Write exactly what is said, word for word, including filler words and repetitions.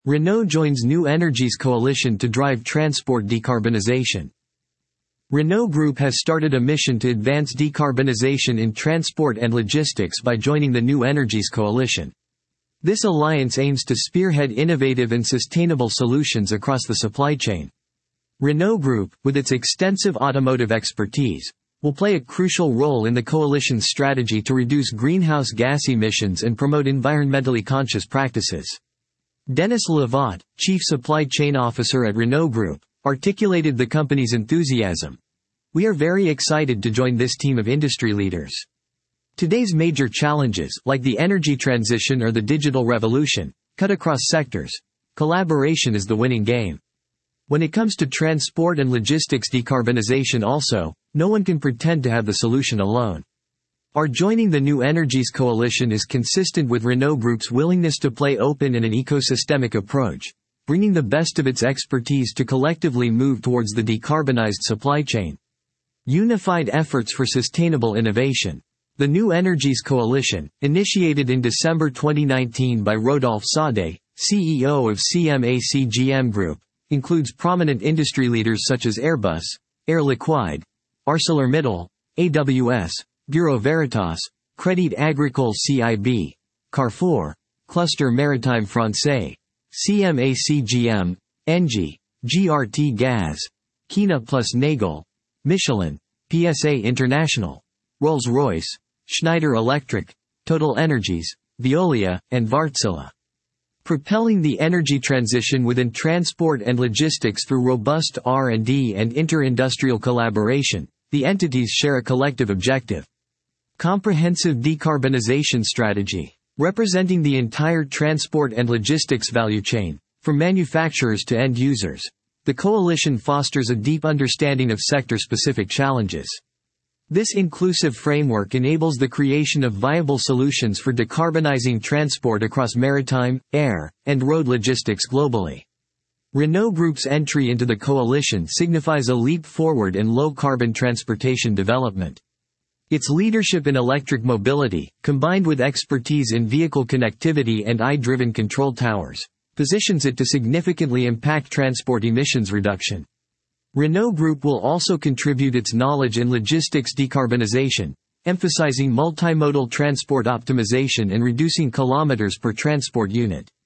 Renault joins New Energies coalition to drive transport decarbonization. Renault Group has started a mission to advance decarbonization in transport and logistics by joining the New Energies coalition. This alliance aims to spearhead innovative and sustainable solutions across the supply chain. Renault Group, with its extensive automotive expertise, will play a crucial role in the coalition's strategy to reduce greenhouse gas emissions and promote environmentally conscious practices. Denis Lavat, Chief Supply Chain Officer at Renault Group, articulated the company's enthusiasm. "We are very excited to join this team of industry leaders. Today's major challenges, like the energy transition or the digital revolution, cut across sectors. Collaboration is the winning game. When it comes to transport and logistics decarbonization also, no one can pretend to have the solution alone. Our joining the New Energies coalition is consistent with Renault Group's willingness to play open in an ecosystemic approach, bringing the best of its expertise to collectively move towards the decarbonized supply chain. Unified efforts for sustainable innovation. The New Energies Coalition, initiated in December twenty nineteen by Rodolphe Sade, C E O of C M A C G M Group, includes prominent industry leaders such as Airbus, Air Liquide, ArcelorMittal, A W S, Bureau Veritas, Crédit Agricole C I B, Carrefour, Cluster Maritime Français, C M A C G M, Engie, G R T Gaz, Kina plus Nagel, Michelin, P S A International, Rolls-Royce, Schneider Electric, Total Energies, Veolia, and Wärtsilä. Propelling the energy transition within transport and logistics through robust R and D and inter-industrial collaboration, the entities share a collective objective. Comprehensive decarbonization strategy. Representing the entire transport and logistics value chain, from manufacturers to end users, the coalition fosters a deep understanding of sector-specific challenges. This inclusive framework enables the creation of viable solutions for decarbonizing transport across maritime, air, and road logistics globally. Renault Group's entry into the coalition signifies a leap forward in low-carbon transportation development. Its leadership in electric mobility, combined with expertise in vehicle connectivity and I driven control towers, positions it to significantly impact transport emissions reduction. Renault Group will also contribute its knowledge in logistics decarbonization, emphasizing multimodal transport optimization and reducing kilometers per transport unit.